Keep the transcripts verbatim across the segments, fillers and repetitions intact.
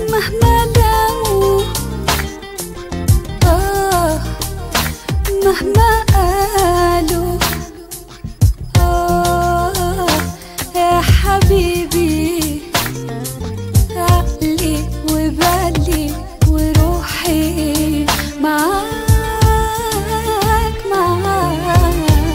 مهما لو آه مهما قالوا آه يا حبيبي، عقلي وبالي وروحي معاك معاك.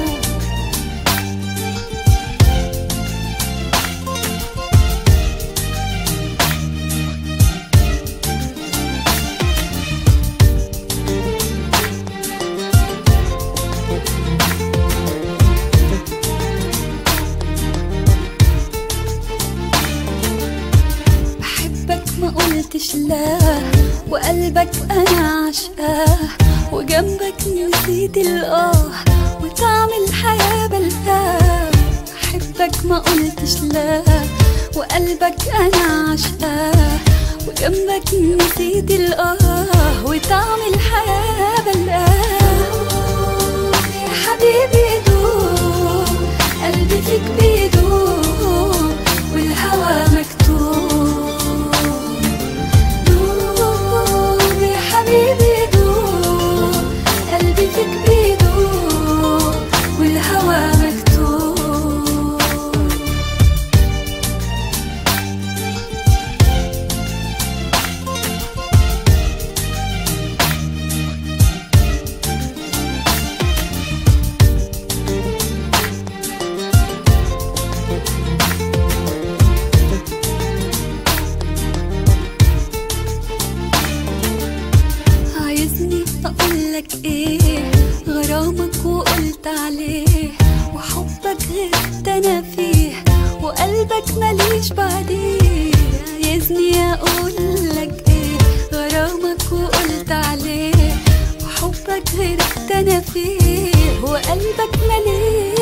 ما قلتش لا وقلبك انا عشقاه، وجنبك نسيت الاه وطعم الحياة بلقاه. بحبك ما قلتش لا وقلبك انا عشقاه، وجنبك نسيت الاه وطعم الحياة بلقاه. يا حبيبي دوب قلبي فيك بيدوب والهوى مكتوب. أقولك إيه غرامك وقلت عليه، وحبك غرقت أنا فيه وقلبك ماليش بعديه. عايزني أقولك إيه غرامك وقلت عليه، وحبك غرقت أنا فيه وقلبك ماليش